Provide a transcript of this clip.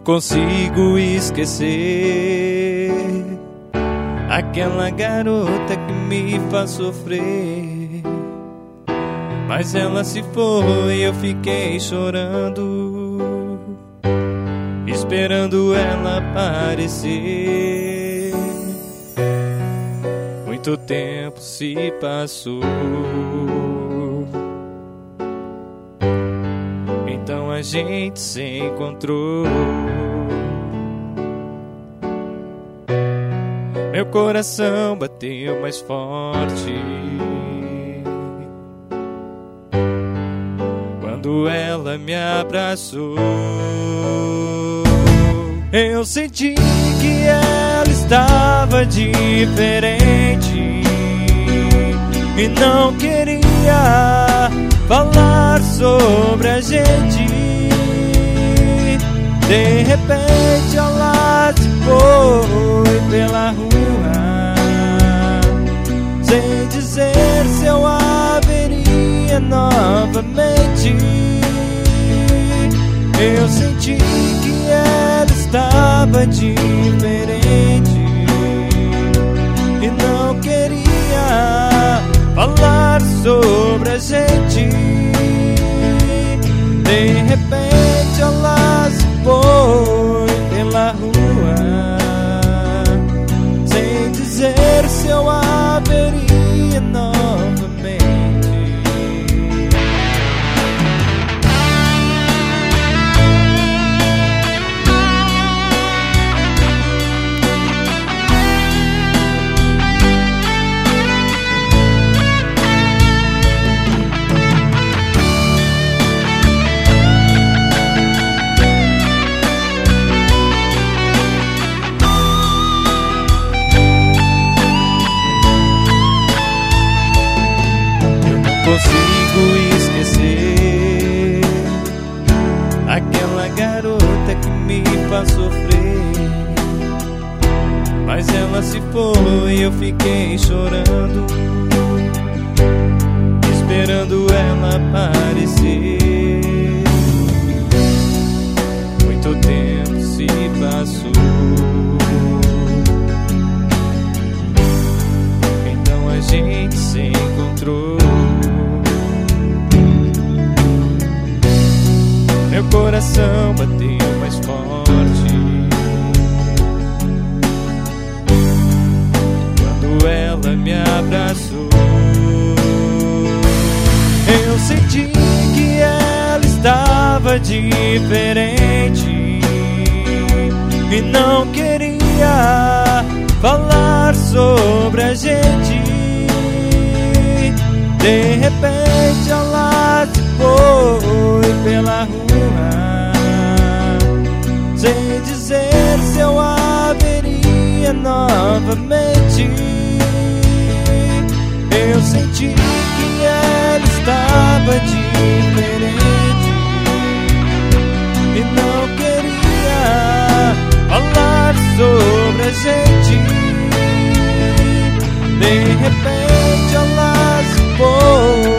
consigo esquecer aquela garota que me faz sofrer. Mas ela se foi e eu fiquei chorando, esperando ela aparecer. Muito tempo se passou, então a gente se encontrou. Meu coração bateu mais forte quando ela me abraçou. Eu senti que ela estava diferente e não queria falar sobre a gente. De repente ela se foi pela rua, sem dizer se eu a veria novamente. Eu senti que ela estava diferente e não queria falar sobre a gente. De repente ela se foi pela rua, sem dizer se eu a veria novamente. Consigo esquecer aquela garota que me faz sofrer. Mas ela se foi e eu fiquei chorando, esperando ela aparecer. Muito tempo se passou, então a gente se encontrou. Meu coração bateu mais forte quando ela me abraçou. Eu senti que ela estava diferente e não queria falar sobre a gente. De repente ela se foi pela rua, sem dizer se eu a veria novamente. Eu senti que ela estava diferente e não queria falar sobre a gente. De repente ela se foi